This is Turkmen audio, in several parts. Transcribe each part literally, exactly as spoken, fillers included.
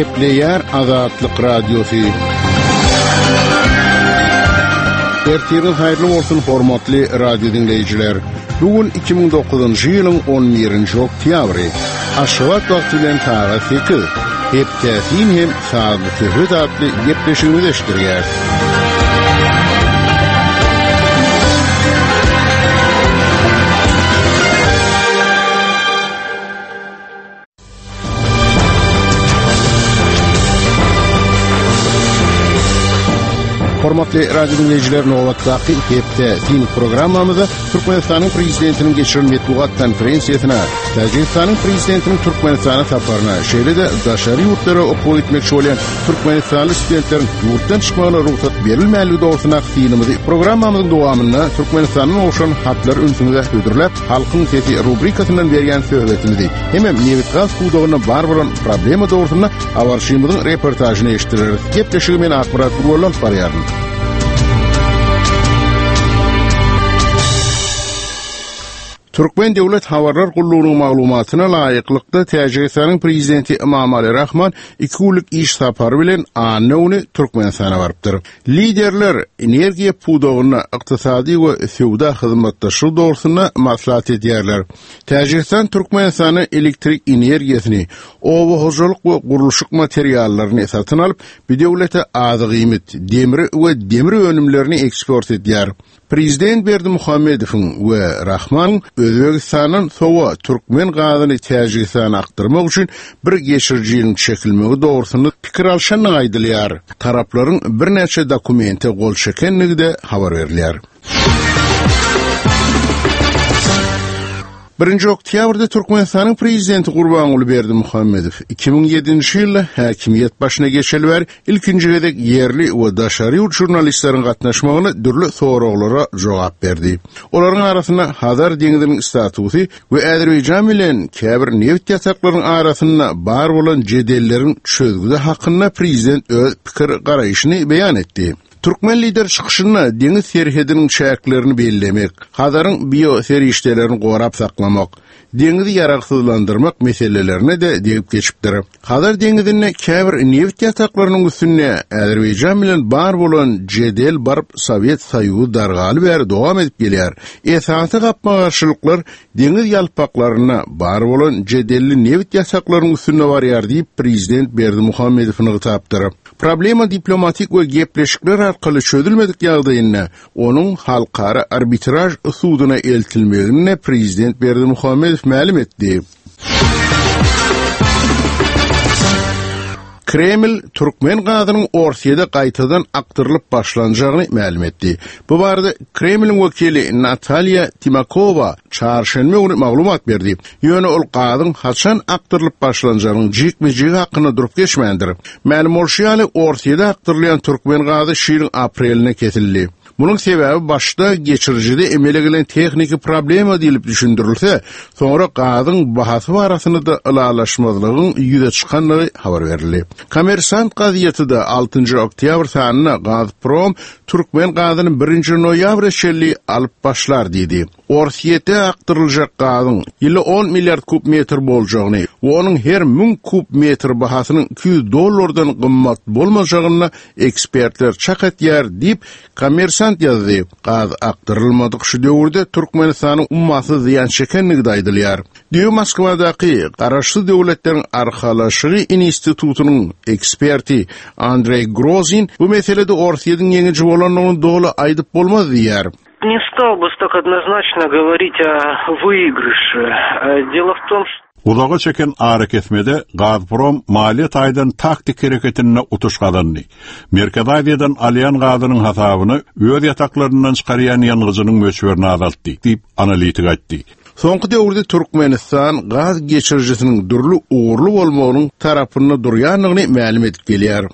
Gepleyer Azatlyk Radiosu. Ertiriz hayırlı olsun hormatly radio dinleyijiler. Bugün iki ming dokuzuncu ýylyň on birinji oktýabry. Aşgabat wagty bilen saat sekiz. Hepkäsin hem saatly hödatly gepleşigimiz eşdirýär. Hormatly radio dinleyijiler, nowatdaky hepde din programmamyzda Türkmenistanyň prezidentiniň geçiren metbuat konferensiýasyna, Tajikistanyň prezidentiniň Türkmenistana saparyna, şeýle-de daşary ýurtlara okuw etmekçi bolan türkmenistanly studentleriň ýurtdan çykmagyna ruhsat berilmäligi dogrusyna aýtdygymy programmamyzyň dowamynda Türkmenistanyň oşan hatlar ünsüňde hödürläp, halkyň sesi rubrikasyndan berýän söhbetimizi hem newit gaz kuwdagyna bar bolan problema dogrusyna awarşymyzyň reportajyny eşitdireriz. Gepleşigi men akbarat bolan barýaryn. Türkmen Dewlet Habarlar Gullugynyň maglumatyna laýyklykda Täjikistanyň prezidenti Emomali Rahman iki günlük iş sapary bilen anawny Türkmenistana barypdyr. Liderler energiýa puwdagyna, ykdysady we sowda hyzmatdaşyk dogrusyna maslahat edýärler. Täjikistan Türkmenistana elektrik energiýasyny, owa hojalyk we gurulşyk materiallaryny satyn alyp, bir dewlete azy gymmet, demiri we demir önümlerini eksport edýär. Prezident Berdimuhammedowyň we Rahman Özbegistanyň sowa türkmen gazyny Täjikistana aktyrmak üçin bir geçirjiň çekilmegi dogrusyny pikir alşanyny aýdylýar. Taraplaryň bir näçe dokumenti gol çekenligi de habar berilýär. birinji oktýabrda Türkmenistanyň prezidenti Gurbanuly Berdimuhammedow iki ming ýedinji ýylda häkimiýet başyna geçelibär ilkinji gedek yerli we daşary ýurt jurnalistleriň gatnaşmagyna dürli soraglara jogap berdi. Olaryň arasynda Hazar deňiziniň statusy we Azerbaýjan bilen käbir neft ýasaklarynyň arasynda bar bolan jedelleriň çözgüde hakynda prezident öz pikir garaýyşyny beýan etdi. Türkmen lider çykyşyna deňiz serhediniň şäklerini bellemek, Hazaryň bioserişdelerini gorap saklamak, deňizi ýaragsyzlandyrmak meselelerine de degip geçipdir. Hazar deňizinde käbir neft ýasaklarynyň üstüne Azerbaýjan bilen bar bolan jedel barp Sowet Soýuzy dargaly bäri dowam edip gelýär. Esasy gapmagarçylyklar deňiz ýalpaklaryna bar bolan jedelli neft ýasaklarynyň üstüne barýar diýip prezident Berdimuhammedowyň gatapdyr. Problema diplomatik we gepleşikler arkaly çözülmedik ýagdaýynda onuň halkara arbitraj usulyna eltilmegini prezident Berdimuhammedow ma'lum etdi. Kreml Türkmen gazynyň Orsiýada gaýtadan aktyrylyp başlanjagyny ma'lum etdi. Bu barada Kremlň wekili Natalya Timakova çarşenme günü maglumat berdi. Ýöne ol gazyň haçan aktyrylyp başlanjagyny jikme-jik hakyna durup geçmändir. Ma'lum bolýaly Orsiýada aktyrylýan Türkmen gazy şeýle apreline kesildi. Bunun sebebi başta geçirjide emele gelen tekniki problema diýilip düşündirilse, sonra gazyň bahasy barasynda ılalaşmazlygyň ýüze çykanlygy habar berildi. Kommersant gaziýetinde altynjy oktýabr sanyna Gazprom Türkmen gazyny birinji noýabr şelli alyp başlar diýdi. Orsiýete aktyrylajak gazyň ýyly on milliard kub metr boljagyny, onuň her ming kub metr bahasynyň iki yüz dollardan gymmat bolmajagyny ekspertler çak etýär diýip Kommersant ýazdy. Gaz aktyrylmadyk şu döwürde Türkmenistanyň ummasy ziýan çekenligi aýdylýar. Diýip Moskwadaky Garaşly döwletleriň arkalaşygy institutunyň eksperti Andrey Grozin bu meselede Orsiýadyň ýeňiji bolanyny dogly aýdyp bolmaz diýär. Не стал бы так однозначно говорить о выигрыше. Дело в том, что Ulaga çeken hareketmede Gazprom maliýet aýdan taktik hereketine utuşgadandy. Merkez Aziýadan alýan gazynyň hasabyny öz ýataklaryndan çykarýan ýangyjynyň möçberini azaltdy diýip analitik aýtdy. Soňky döwürde Türkmenistan gaz geçirjisiniň durly uğurlu bolmagynyň tarapyna durýanlygyny ma'lum edip gelýär.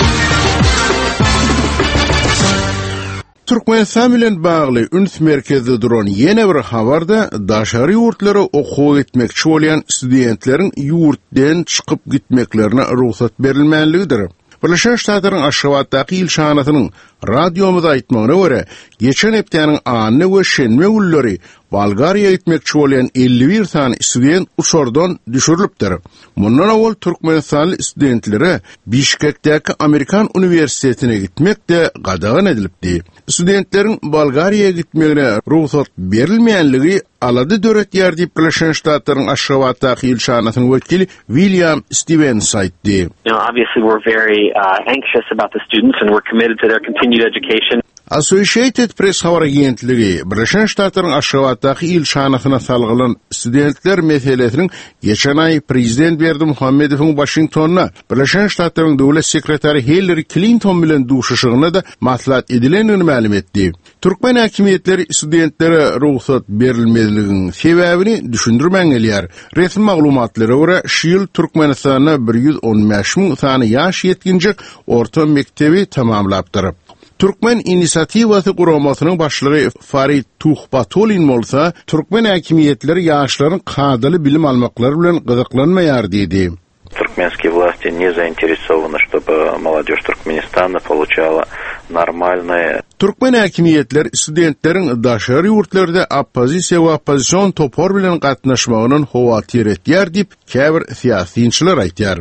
Türkmenistan bilen bagly üns merkezde duran ýene bir habarda daşary ýurtlara okuw etmekçi bolan studentleriň ýurtdan çykyp gitmeklerine ruhsat berilmänligidir. Birleşen Ştatlaryň Aşgabatdaky ilşanatynyň radiomuza aýtmagyna görä, geçen hepdeniň anyny we şenme günleri Bolgariýa gitmekçi bolan elli bir sany student uçordan düşürilipdir. Mundan awal Türkmenistanly studentlere Bişkekdäki Amerikan Üniversitetine gitmek de gadagan edilipdi. Studentleriň Bolgariýa gitmegine ruhsat berilmeýänligi alady döret ýer diýip Birleşen Ştatlaryň Aşgabatdaky ilşanatynyň wekili William Stevens aýtdy. You know, obviously we're very uh, anxious about the students and we're committed to their continued education. Associated Press habar agentligi Birleşen Ştatlaryň Aşgabatdaky ilşanatyna salgylan studentler meselesiniň geçen ay Prezident Berdimuhammedowyň Washingtonna Birleşen Ştatlaryň döwlet sekretary Hillary Clinton bilen duşuşygyna da maslahat edilenini ma'lum etdi. Türkmen häkimetleri studentlere ruhsat berilmezliginiň sebäbini düşündirmän gelýär. Resmi maglumatlara görä, şu ýyl Türkmenistanda bir ýüz on beş ming sany ýaş ýetginjek orta mektebi tamamlapdyr. Türkmen inisiativasy guramasynyň başlygy Farid Tuhbatolin bolsa, Türkmen häkimetleri ýaşlaryň kadaly bilim almaklary bilen gyzyklanmaýar diýdi. Туркменские власти не заинтересованы, чтобы молодежь Туркменистана получала нормальные. Türkmen häkimetleri studentleriň daşary ýurtlarda oppozisiýa we oppozisiýon topar bilen gatnaşmagynyň howatyr etýär diýip käbir siýasyçylar aýtýar.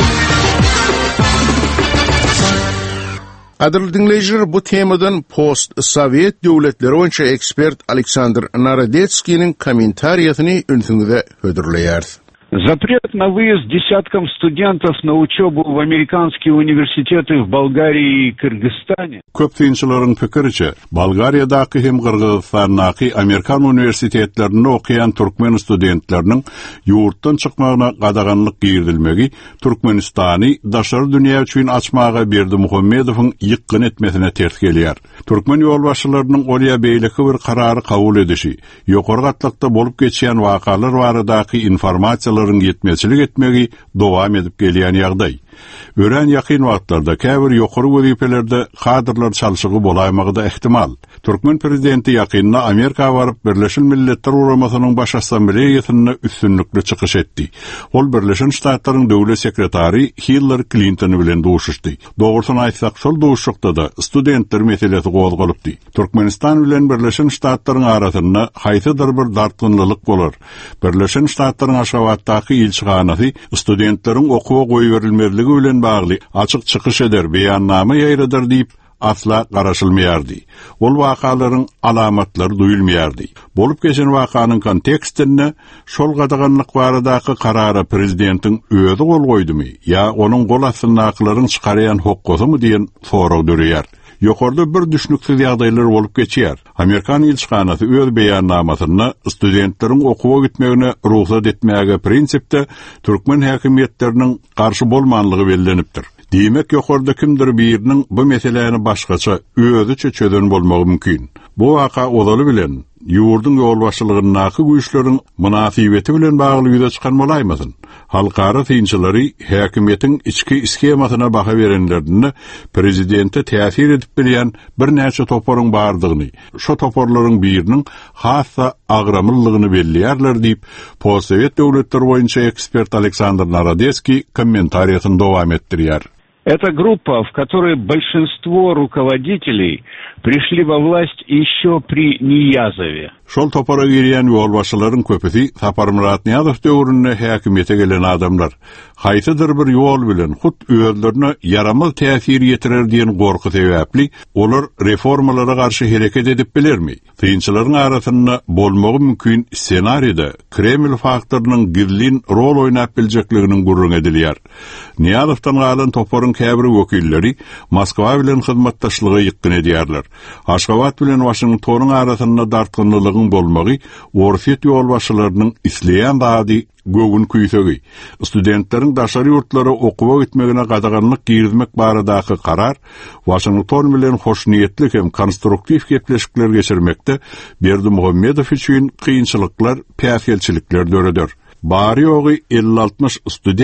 Adil dinleyijiler, bu temadan post-Sovet döwletleri boýunça ekspert Aleksandr Narodetskiň kommentariýasyny öňüňizde hödürleýär. Запрет на выезд десяткам студентов на учебу в американские университеты в Болгарии и Кыргызстане. Köpçülerin pikiriçe, Bolgariyadaky hem Kırgızstandaky Amerikan universitetlerinde okuyan Türkmen studentlerinin yurtdan çıkmagyna gadaganlyk girdilmegi Türkmenistany daşary dünýä üçin açmaga Berdimuhammedowyň ýykgyn etmesine ters gelýär. Türkmen ýolbaşçylarynyň olýa beýleki bir karary kabul edişi, ýokary gatlykda bolup geçýän wakalar baradaky informasiýalary yetmezçilik etmegi dowam edip gelýän ýagdaý. Ören ýakyn wagtlarda käbir ýokary wezipelerde kadrlar çalşygy bolaýmagy da ihtimal. Türkmen prezidenti ýakynda Amerika baryp Birleşen Milletler Guramasynyň baş assambleýasyna üstünlikli çykyş etdi. Ol Birleşen Ştatlaryň döwlet sekretary Hillary Clinton bilen duşuşdy. Dogrusyny aýtsak, şol duşuşykda da studentler meselesi gozgalypdy. Türkmenistan bilen Birleşen Ştatlaryň arasynda haýsydyr bir dartgynlyk bolar. Birleşen Ştatlaryň Aşgabatdaky ilçihanasy studentleriň okuwa goýberilmezligi bilen bagly açyk çykyş eder, beýannama ýaýradar diýip asla garaşylmaýardy. Ol wakalaryň alamatlary duýulmaýardy. Bolup geçen wakanyň kontekstinde şol gadaganlyk baradaky karara prezidentiň özi gol goýdymy ýa onuň gol asyndaklaryň çykarýan hokkusymy diýen sorag dörýär. Ýokarda bir düşnüksiz ýagdaýlar bolup geçýär. Amerikan ilçihanasy öz beýannamasyna studentleriň okuwa gitmegine ruhsat etmäge prinsipde Türkmen häkimetleriniň garşy bolmanlygy bellenipdir. Diýmek ýokarda kimdir biriniň bu meseleni başgaça özüçe çözen bolmagy mümkin. Bu waka odaly bilen ýurdun ýolbaşçylygynyňky güýçleriň münasibeti bilen bagly ýüze çykan bolaýmasyn. Halkara tynçylary häkimetiň içki skemasyna baha berenlerini prezidente täsir edip bilýän bir näçe toparyň bardygyny, şo toparlaryň biriniň hassa agramyllygyny belliýärler diýip post-Sovet döwletleri boýunça ekspert Aleksandr Narodetskiň kommentariýasyny dowam etdirýär. Это группа, в которой большинство руководителей пришли во власть еще при Ниязове. Şol topara girýän ýolbaşçylaryň köpüsi Sapar Murat Niýazow döwründe häkimete gelen adamlar. Haýsydyr bir ýol bilen hut özlerine yaramaz täsir ýetirer diýen gorky sebäpli olar reformalara garşy hereket edip bilermi? Tynçylaryň arasynda bolmagy mümkin ssenariýda Kreml faktorynyň gizlin rol oýnap biljekliginiň gurrun edilýär. Niýazowdan galan toparyň käbir wekilleri Moskwa bilen hyzmatdaşlygy ýykgyn edýärler. Aşgabat bilen Washingtonyň arasynda dartgynlygyň bolmagy Orset ýolbaşçylarynyň isleýän bady göwün küýsegi. Studentleriň daşary ýurtlara okuwa gitmegine gadaganlyk girizmek baradaky karar Washington bilen hoşniýetli hem konstruktiw gepleşikler geçirmekde Berdimuhammedow üçin kynçylyklar, päsgelçilikler döredir. Bari ýogy elli altmış student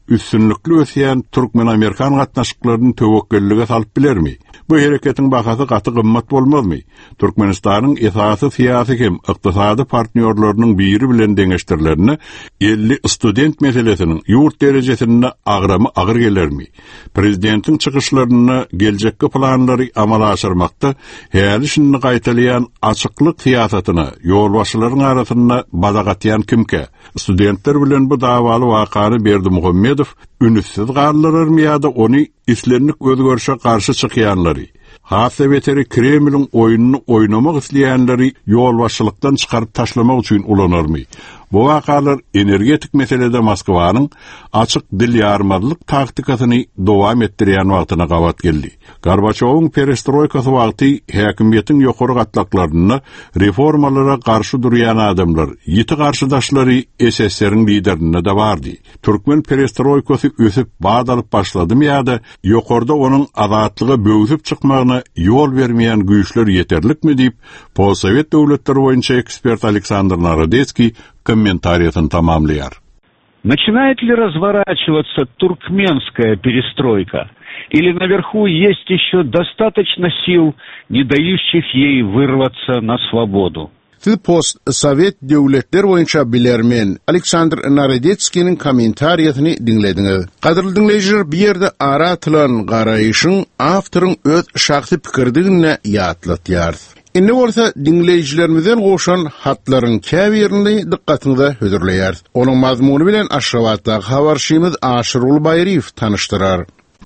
üstünlükli ösýän Türkmen-Amerikan gatnaşyklaryny töwekküllige salyp bilermi? Bu hereketiň bahasy gaty gymmat bolmazmy? Türkmenistanyň esasy syýasy hem ykdysady partnerläriniň biri bilen deňeşdirlerini elli student meselesiniň ýurt derejesinde agramy agyr gelermi? Prezidentiň çykyşlaryny geljekki planlary amala aşyrmakda häli şunu gaýtalýan açyklyk syýasatyna ýolbaşçylaryň arasynda bazagatýan kimke? Studentler bilen bu dawaly wakany Berdimuhammedow ünüssiz garlararmy ýa-da ony islenlik özgörüşe garşy çykýanlary? Hasa beteri Kremlin oyununu oynamak isleyenleri yolbaşçılıktan çıkarıp taşlamak için ulanırmy? Bu vakalar energetik meselede Moskvanın açık dil yarmadılık taktikasyny dowam etdirýän wagtyna gabat geldi. Gorbaçowyň perestroykasy wagty häkimiýetiň ýokary gatlaklaryny reformalara garşy durýan adamlar, ýiti garşydaşlary S S R-iň liderine de bardy. Türkmen perestroykasy ösüp badalyp başladymy ýa-da ýokarda onuň azatlygy böwüp çykmagyna ýol bermeýän güýçler ýeterlikmi diýip Polsowet döwletleri boýunça ekspert Александр Народецкий комментариясын тамамлыяр. Начинает ли разворачиваться туркменская перестройка? Или наверху есть еще достаточно сил, не дающих ей вырваться на свободу? Siz post-Sovet döwletler boýunça bilermen Александр Народецкий'nin kommentariýasyny dinlediňiz. Gaderly dinleýijiler, bir ýerde ara atylan garaýyşyň awtoryň öz şahsy pikirdigine ýatlatýar. Indi bolsa dinleýijilerimizden goşan hatlaryň käbirini dikkatiňize hödürleýär. Onuň mazmuny bilen Aşgabatdaky habarçymyz Aşyr Ulbaýryw tanyşdyrar.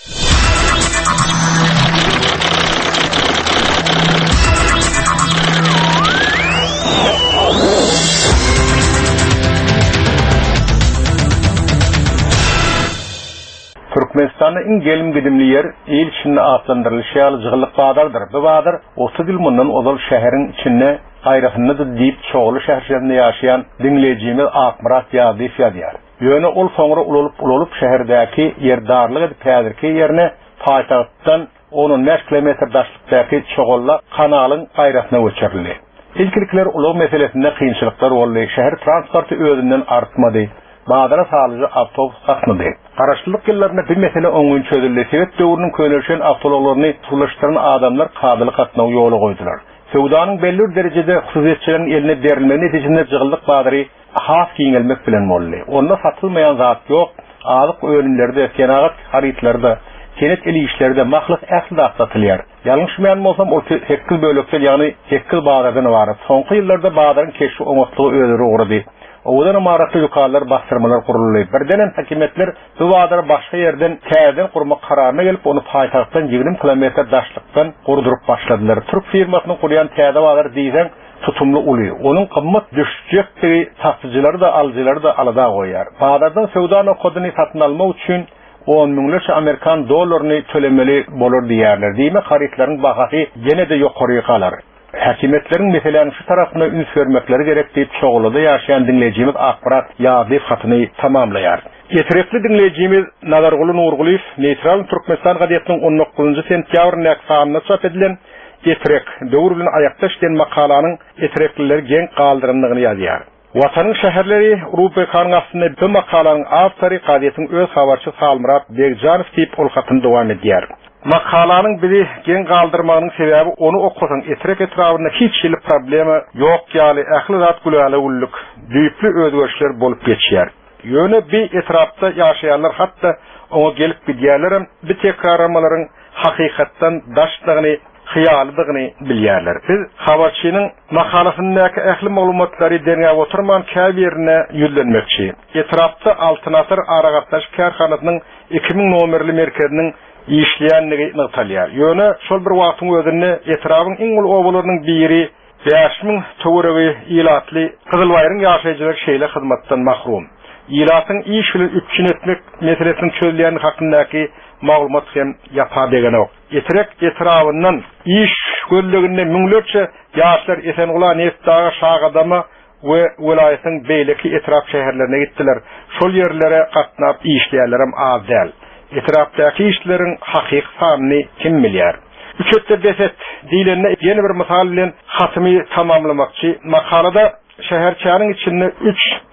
Türkmenistan'ın in gelim gidimli yer il içinde atlandırılışalı jığılık badardır. Bu badar otuz yıl mundan ozal şehrin içinde gayrasındadır deyip çoğulu şehirlerinde yaşayan dinleyicimiz Akmurat Yazif yadiyar. Yönü ol sonra ulolup ulolup şehirdeki yerdarlık edip pedirki yerine payitahttan onun beş kilometre daşlıktaki çoğulla kanalın gayrasına uçarlı. İlkilikler ulug meselesinde kıyınçılıklar oldu. Şehir transportu özünden artmadı. Badara salıcı avtobus satmadı. Qaraşlılık yıllarında bir mesele öňün çözüldi. Sovet döwrüniň könülşen avtologlaryny tulaşdyran adamlar kadylyk atnaw ýoly goýdular. Sewdanyň belli derejede hususiýetçilerin eline berilmegi netijesinde jygyllyk badary has giňelmek bilen boldy. Onda satylmaýan zat ýok. Alyk öňünlerde, senagat haritlarda, senet elişlerde mahlyk äsli satylýar. Ýalňyşmaýan bolsam o hekil bölekler, ýagny hekil badardan baryp, soňky ýyllarda badaryň keşi oňatlygy özüri ugrady. Oğudan maratlı yukarılar bastırmalar kuruluydu. Birden hakimiyetler bu vadara başka yerden täzeden kurmak kararına gelip onu payitahttan yirmi kilometre daşlıktan kurdurup başladılar. Türk firmasının kuruyan täze vadar diýsen tutumlu uluyor. Onun kımmat düşecekleri satıcıları da alıcıları da alada koyar. Badardan Sewdany kodunu satın alma üçün on miňlerçe Amerikan dollaryny tölemeli bolur diýerler. Diýme haritlaryň bahasy gene de ýokary galar. Hakimiyetlerin meselelerini şu tarafına üns vermekleri gerek deyip çoğulada yaşayan dinleyicimiz Akmurat Yazif hatyny tamamlayar. Yeterli dinleyicimiz Nazargul Nurguliýew Neýtral Türkmenistan gazetiniň on dokuzunçy sentýabrynda sanlyna çap edilen Etrek döwür bilen ayakta işleyen makalanyň Etrekliler geň galdyryndygyny ýazýar. Watanyň şäherleri rubrikanyň aslynda bu makalanyň awtory gazetin öz habarçy Salmurat Begjanow diýip ol hatyny dowam edýär. Makalanyň biri geň galdyrmagynyň sebäbi onu okusaň Etrek etrafynda hiç şeýle problema ýok ýaly ähli zat gulaly ulluk, düýpli özgörüşler bolup geçýär. Ýöne bir etrafda ýaşaýanlar hatda oňa gelip gidýärler, bir tekrarlamalaryň hakykatdan daşdygyny, hyýalydygyny bilýärler. Biz habarçynyň makalasyndaky ähli maglumatlary derňäp oturman käbirine ýüzlenmekçi. Etrafda altyn asır aragatdaş kärhanasynyň iki ming nomerli merkeziniň işleýänligi nyktalýar. Ýöne şol bir wagtyň özünde etrafyň iň ul owalarynyň biri beş ming töweregi ilatly Kızılbaýryň ýaşaýjylar şeýle hyzmatdan mahrum. İlatyň iş bilen üçin etmek meselesini çözülýän hakyndaky maglumat hem ýapa degeni ok. Etrek etrafyndan iş gölleginde miňlerçe ýaşlar Esenguly Neftdagy şagadama we welaýatyň beýleki etraf şäherlerine gitdiler. Şol ýerlere gatnap işleýärlerim az däl. Etrafdaky işleriň hakyky sanyny kim bilýär? Üçetde beset diýilende ýeni bir mysal bilen hatymy tamamlamakçy. Makalada şäherçäniň içinde üç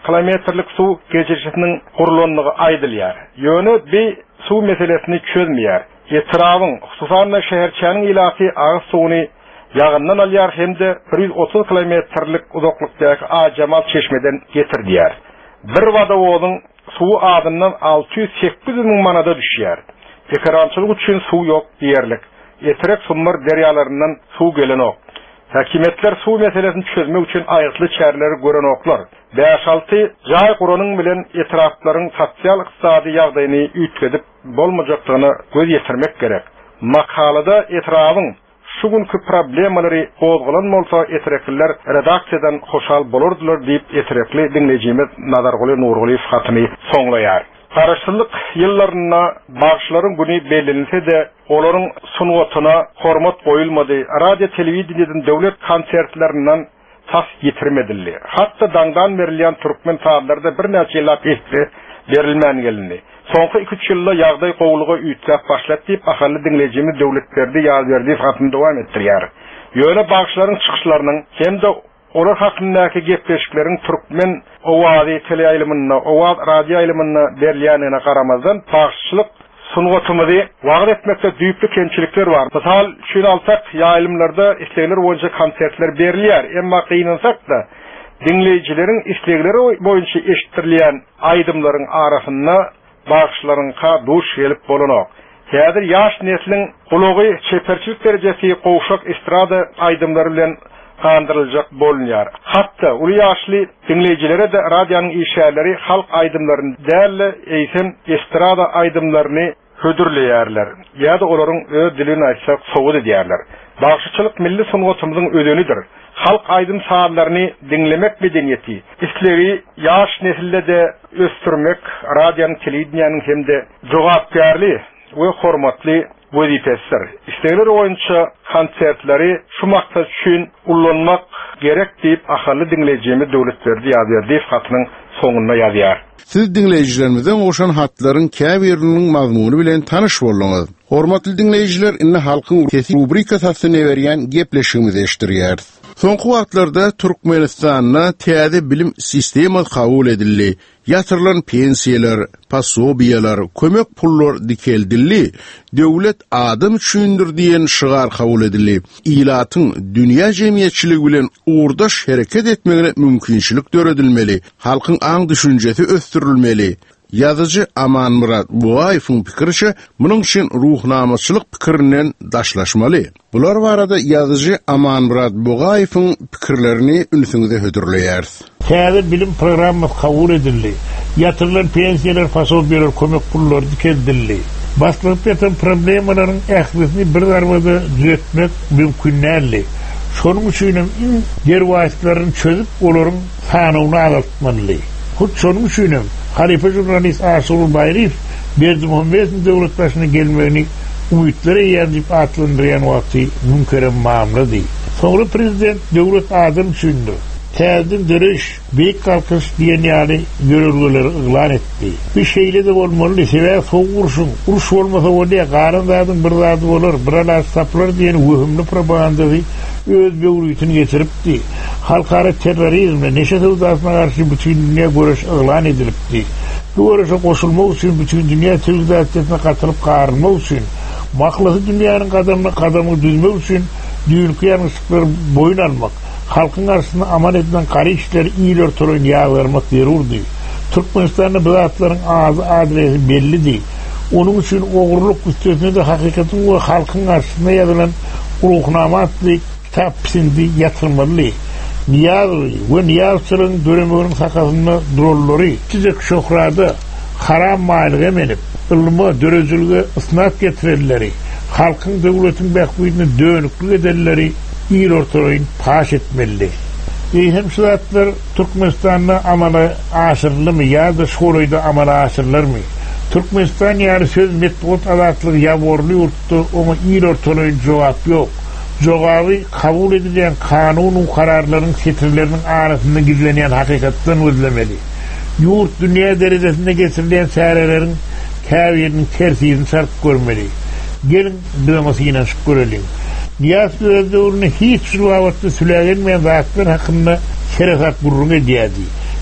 kilometrlik su geçişinin kurulunluğu aydılıyar. Yönü bir su meselesini çözmeyar. Etrafın, hususan şehirçanın ilahi ağız suyunu yağından alyar hem de bir yüz otuz kilometrlik uzaklıktaki Acamal çeşmeden getirdiler. Bir vada oğlun suyu adından altı yüz sekiz bin manada düşüyor. Ekrançılık için su yok diyerlik. Etrek sunmar deryalarından su gelen ok. Hakimiyetler su meselesini çözmek için ayıtlı çareleri gören oklar. beş altı jay kuranın bilen etrafların sosyal iqtisadi yağdayını ütkedip bolmajaktığını göz yetirmek gerek. Makalada etrafın şu günkü problemleri qozgulan bolsa etrekliler redaksiyadan hoşal bolurdular deyip etrekli dinleyicimiz Nazarguli Nurguli fatını soňlayar. Karışçılık yıllarına bağışların günü belirlense de onların sunwatına hormat koyulmadı. Radyo televizyondan devlet konsertlerinden tas getirmedildi. Hatta dangdan verilen Türkmen saatlarda bir neçe yıllar ehti verilmen gelindi. Soňky iki üç ýylda ýagdaý gowlugy üýtläp başlap diýip ahaly dinlejimiz döwletlerdi ýaz berdi fatynda dowam etdirýär. Ýöne bagşlaryň çykyşlarynyň hem de olar hakyndaky gepleşikleriň Türkmen owazy teleýylymyna, owaz radio ýylymyna berilýänine garamazdan bagşçylyk sunwatymyzy wagt etmekde düýpli kemçilikler bar. Mysal, şunu alsak, ýaýlymlarda islegler boýunça konsertler berilýär. Emma kynansak da dinleýijileriň islegleri boýunça eşitdirilýän aýdymlaryň arasynda bağışlarınka duş gelip bolunok. Häzir ýaş neslin gulugy çeperçilik derejesi gowşak estrada aýdymlary bilen kandyryljak bolunýar. Hatda uly ýaşly dinleýijilere de radioň işärleri halk aýdymlaryny dälle eýsen estrada aýdymlaryny hödürleýärler. Ýa-da olaryň öz dilini aýtsak sowud edýärler. Bağışçılık milli sunwatymyzyň ödenidir. Halk aydın saatlerini dinlemek medeniyeti, isleri yaş nesilde de östürmek, radyanın, televizyonun hem de cevapkarlı ve hormatlı vazifesidir. İstegler oyunca konsertleri şu maksat için ullanmak gerek deyip ahalı dinleyeceğimiz devletlerdi yazıyor. Deyip hatının sonuna yazıyor. Siz dinleyicilerimizden oşan hatların käbirinin mazmunu bilen tanış bolunuz. Hormatly dinleyijiler, inne halkın kesin rubrikasyny berýän gepleşigimizi eşdirýär. Soňky wagtlarda Türkmenistanyna täze bilim sistemasi kabul edildi. Ýatyrlan pensiýalar, pasobiýalar, kömek pullar dikeldildi. Döwlet adam üçindir diýen şygar kabul edildi. Ilatyň dünýä jemgyýetçiligi bilen uğurdaş hereket etmegine mümkinçilik döredilmeli. Halkyň aň düşünjesi östürilmeli. Yazıcı Aman Murat Bugaýewiň pikirçe, munyň üçin ruhnamaçylyk pikirinden daşlaşmaly. Bular barada yazıcı Aman Murat Bugaýewiň pikirlerini ünsiňizde hödürleýär. Täze bilim programmasi kabul edildi. Ýatyrlan pensiýalar, pasobiýalar, kömek pullary dikeldildi. Başlyp ýatan problemalaryň ählisini bir darwada düzeltmek mümkinländi. Şonuň üçin derwäçlerini çözüp olaryň sanawyny azaltmaly. Hut şonuň üçin Halife jurnalist Aşurul Bayriyev Berdimuhamed'in devlet başına gelmegini umutlara ýerdip atlandyrýan wagty mümkerem mamla değil. Sonra prezident devlet adam düşündü. Täzeden deriş, beýik kalkış diýen ýaly görürgeleri yglan etdi. Bir şeýle de bolmaly, sebäp soňurşun, uruş bolmasa bolýa garandadyň bir zady bolar, biralar saplar diýen wöhümli propagandasy öz beýrütini getiripdi. Halkara terrorizmle neşe sowdasyna garşy bütün dünýä görüş yglan edilipdi. Bu görüşe goşulmak üçin bütün dünýä sowdasyna gatyryp garmak üçin, maksady dünýäniň gadamyny gadamy düzmek üçin düýünki ýangyşlyklar boyun almak, halkın arasında aman edilen kara işleri iyi ortalığı yağlarmak derurdu. Türkmenistan'da bu zatların ağzı adresi belli değil. Onun için oğurluk üstesine de hakikatin ve halkın arasında yazılan ruhnamatlı kitap pisindi yatırmalı. Niyazlı ve niyazçılığın döneminin sakasında drolları çizek şokrada haram maliğe menip, ılma, dörözülüğe ısnat getirirleri, halkın devletin bekbuyduğunu dönüklük ederleri, İl ortalayın paş etmeli. Hem şuratlar Türkmenistan'da amala aşırlı mı ya da şolayda amala aşırlar mı? Türkmenistan yani söz metbut adatlığı yavorlu yurttu ama il ortalayın cevap yok. Cevabı kabul edilen kanunun kararlarının setirlerinin arasında gizlenen hakikatten özlemeli. Yurt dünya derecesinde getirilen seyirlerin kâviyerinin tersiyini sarp görmeli. Gelin bileması inançık görelim. Niyaz özdeğurunu hiç şurvavatlı sülagenmeyen zatlar hakkında şerefat gurrun ediyadi.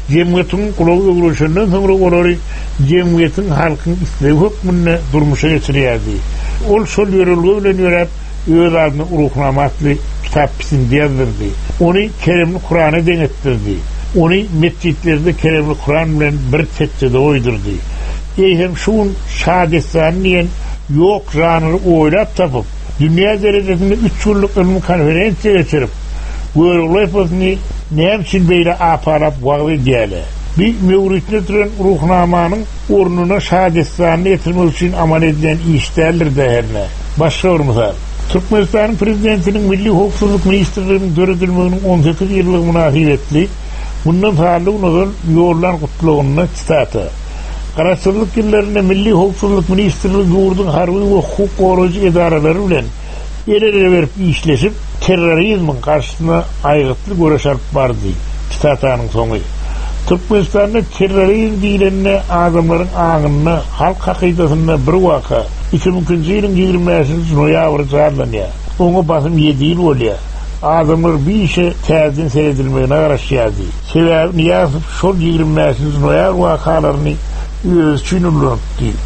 Cemiyetin kulağı öğrenişinden sonra onları cemiyetin halkın isteği hükmünde durmuşa geçiriyerdi. Ol sol yörülgü öğleniyor öz adına ruhnamatlı kitap pisin yazdirdi. Onu Kerimli Kur'an'a denettirdi. Onu mescitlerde Kerimli Kur'an bilen bir teccede oydurdu. Eyhem şun şadesaniyen yok janrı oylap tapıp dünya derecesinde üç yıllık ölüm konferansiya geçirip Görülaypasını nemsin beyle aparap vağı diyele. Bir mevritli türen ruhnamanın ornuna şadestanını getirmek için amal edilen işlerdir değerine. Başka ormuzlar. Türkmenistan'ın prezidentinin Milli Hukukçuluk Ministerliğinin döredilmeğinin on sekiz yıllık münasibetli bundan sağlı unudun yoğurlan kutluğuna çıtatı. Karasırlık yıllarında Milli Hukukçuluk Ministerliği yurdun harbi ve hukuk korucu idareleri bilen el ele verip işleşip terörizmin karşısına aygıtlı görüş alıp vardı. Çıtatanın sonu. Türkmenistan'da terörizm diyenine adamların ağınına, halk hakikatına bir vaka iki bin ikinci yılın yirmi beşinci noyabr çağrılanıyor. Onu basım yedi yıl oluyor. Adamlar bir işe tercih seyredilmeye karışıyordu. Sebebi Niyazıp şol yirmi beşinci noyabr vakalarını ölçünürlüktü.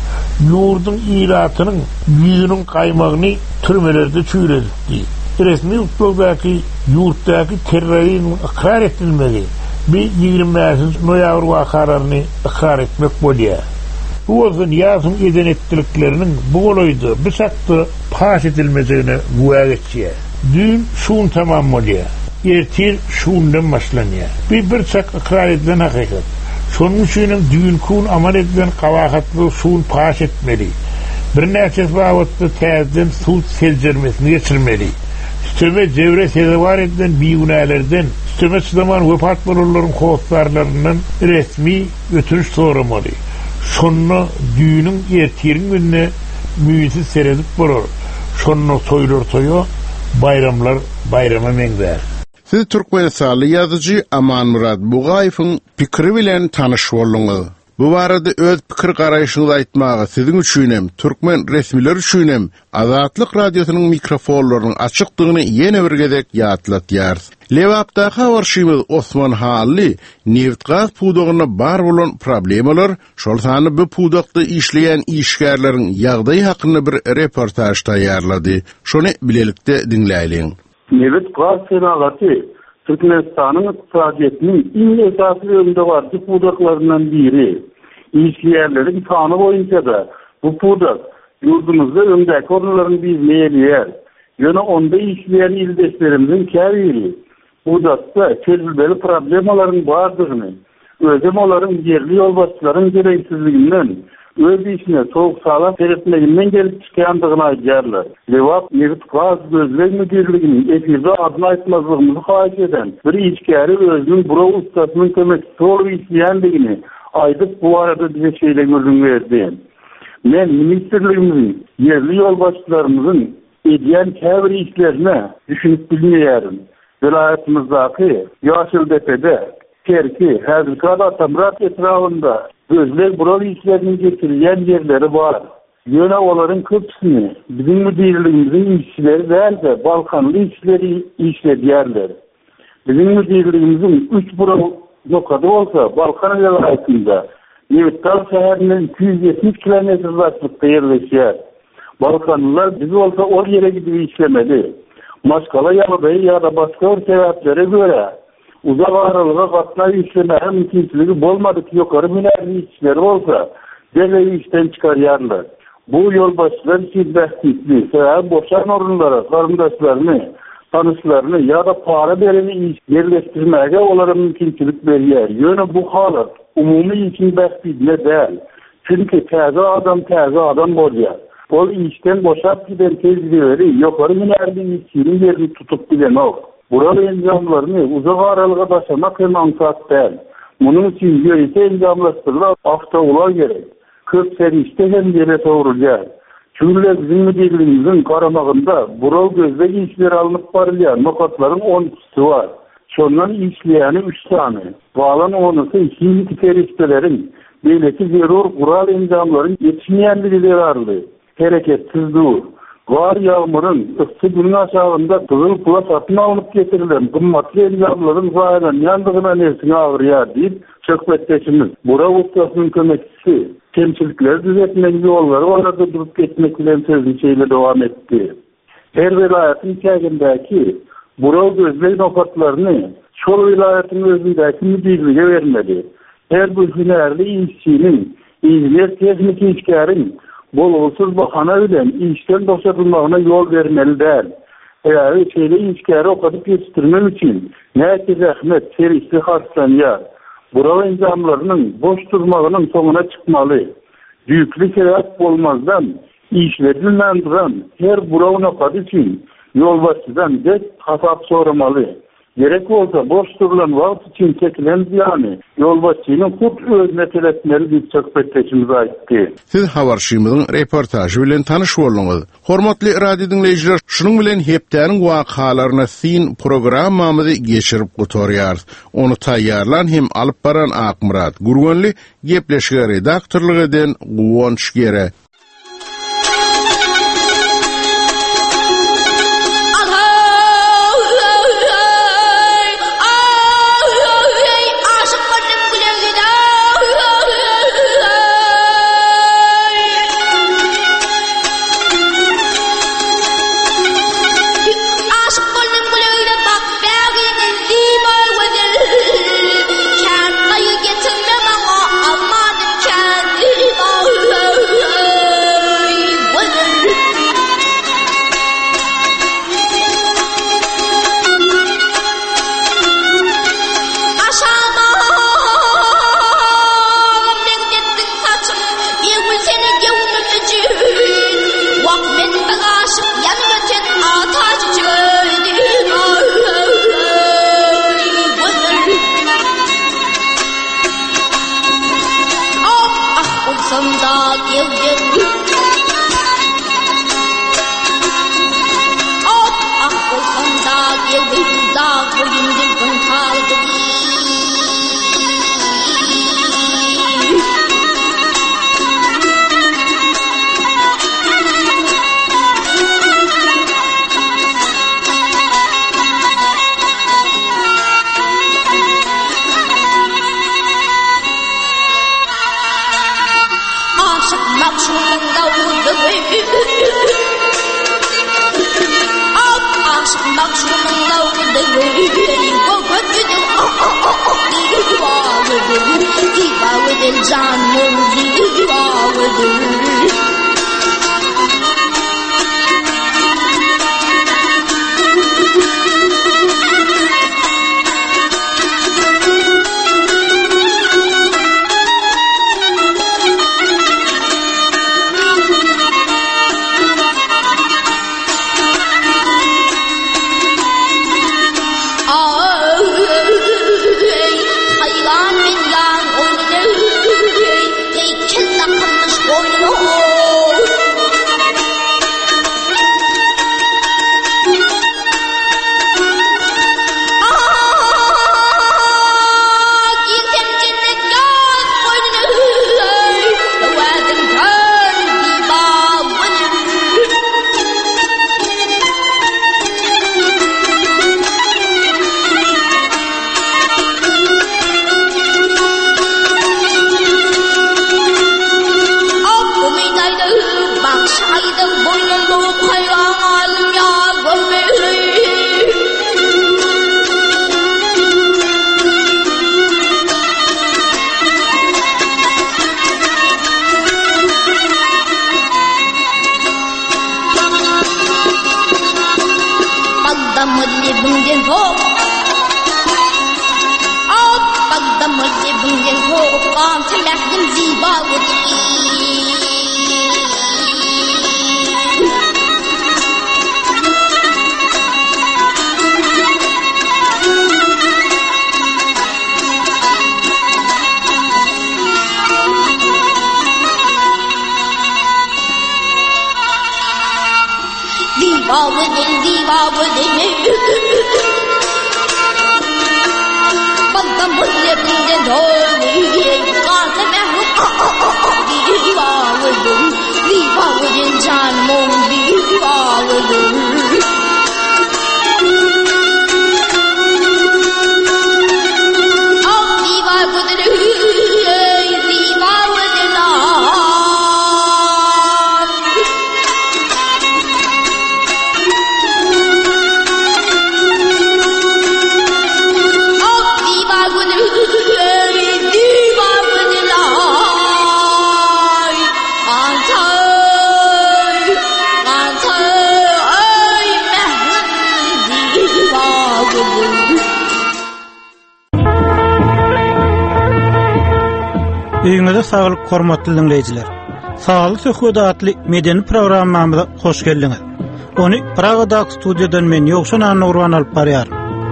Yurdun iratının yüzünün kaymağını türmelerde çüğredildi. Resmi utlugdaki yurttaki terörizmin ikrar ettilmeli. Bir yirmi beşinci noyabr vakalarını ikrar etmek oluyor. Bu olsun yazın eden ettiliklerinin bu olaydı bir saktı paş edilmeceğine güya geçiyor. Dün şun tamam oluyor. Ertir şundan başlanıyor. Bir bir sak ikrar edilen hakikat. Şunun için düğün kun amal edilen kavakatlı şun paş etmeli. Bir neçes vavatlı tezden sulh selcermesini geçirmeli. Üstüme cevre sezevar edilen biyunelerden, üstüme zaman vefat bulurların kovutlarlarından resmi ötürüş soramalı. Şunla düğünün ertirin gününe müyüsü seredip vurur. Şunla toylar toyu, bayramlar bayrama menzer. Siz Türkmenistanlı yazıcı Aman Murad Bugayev'in pikri bilen tanış bolluňyz. Bu barada öz pikir garaýyşyňyzy aýtmagy sizin üçinem, Türkmen resmiler üçinem Azatlyk radiosynyň mikrofonlarynyň açykdygyny ýene bir gezek ýatlatýar. Lewapda habarşymyz Osman Halli neft gaz pudogyna bar bolan problemalar, şol sany bu pudokda işleýän işgärleriň ýagdaý hakyny bir reportaj taýýarlady. Şonu bilelikde dinläýin. Neft gaz senagatı Türkmenistan'ın iqtisadiyetinin en esaslı yönünde var. Bu pudaklarından biri. İşleyerlerin tanı boyunca da bu pudak yurdumuzda öndeki konuların bizleyeliyer. Yine onda işleyen ildeşlerimizin kâriyeli. Pudakta çözülmeli problemaların vardığını, özemaların yerli yolbaşçıların gereksizliğinden, öz işine soğuk sağlam seyretmeyinden gelip çıkıyandığını ayırlar. Levap, Nevit Gaz Gözlek Müdürlüğü'nün efirde adını aytmazlığımızı xahiş eden bir işgari özünün bura ustasının kömekçisi olup işleyendiğini aydıp bu arada bize şeyle gözün verdi. Men ministerliğimizin, yerli yolbaşçılarımızın ediyen kâvri işlerine düşünüp bilmeyerim. Vilayetimizdaki Yaşıltepe'de, Terki, Hazırkada Atamrat etrafında Gözlek buralı işlerini getirilen yerleri var. Yöne onların kısmını bizim müdürlüğümüzün işçileri değil de Balkanlı işçileri işlediyorlar. Bizim müdürlüğümüzün üç buralı noktada olsa Balkan vilayetinde Nevital şehrinden iki yüz yetmiş kilometre uzaklıkta yerleşiyor. Balkanlılar bizi olsa o yere gidip işlemeli. Maskala yalıbey ya da başka bir sebeplere göre uzak aralığa katlayı işlemeye mümkünçülüğü bolmadı ki yukarı minerli işçileri olsa devleyi işten çıkarıyorlar. Bu yolbaşçılar için behsizli, sebebi boşan orunlara, karındaşlarını, tanışlarını ya da para vereni yerleştirmeye onlara mümkünçülük veriyor. Yönü bu halat umumi için behsizli değil. Çünkü teze adam teze adam oluyor. O işten boşap giden tezgileri yukarı minerli işçinin yerini tutup bilen o. Buralı encamlarını uzak aralığa taşımak hem ansat değil. Bunun için yönetim encamlaştırılan hafta olar gerek. Kırk serişte hem yere doğrulacak. Çünkü bizim müdürlüğümüzün karamağında buralı gözde işleri alınıp varlayan nokatların on ikisi var. Şondan işleyeni üç tane. Bağlan onusu iki seriştelerin devleti zerur kural encamların yetişmeyenliği arlı. Hareketsizliği. Var yağmurun ısı günün aşağında kızıl pula satın alınıp getirilen kımmatlı encamların zahiren yandığına nefsine ağrıya deyip söhbetleşimiz. Bura ustasının kömekçisi temsilciler düzeltmek yolları orada durup geçmek bilen sözlüğüyle devam etti. Her vilayetin kâgindeki bura gözleyin nokatlarını şol vilayetin özündeki müdürlüğe vermeli. Her bu hünerli işçinin, İzmir teknik işgârin bolğusuz bahana bilen işten boşatılmağına yol vermeli değil. Eğer şeyle işgâri okadıp yetiştirmem için neyse zahmet, serişli harçlanıyor. Bura incamlarının boş durmağının sonuna çıkmalı. Büyüklü sebep olmazdan işlerini duran her bura okadı için yolbaşçıdan dek hasap sormalı. Gerek olsa boş durulan vakit için çekilen ziyanı yolbaşçının kut özüne teletmeli bir söhbetleşimize aitti. Siz habarşymyzyň reportajy bilen tanış boldyňyz. Hormatly radio dinleýijiler, şunuň bilen hepdäniň wakalaryna sin programmamyzy geçirip gotorýarys. Onu taýýarlan hem alyp baran Akmurat Gurgenli gepleşige redaktorlyk eden Guwonç Gere. Oh, Öýüňizde saglyk hormatly dinleýijiler. Sağlyk söhbeti adly medeni programmamyza hoş geldiňiz. Onu Praga'daki studiyodan men Ýogşan Anurwan alyp barýar.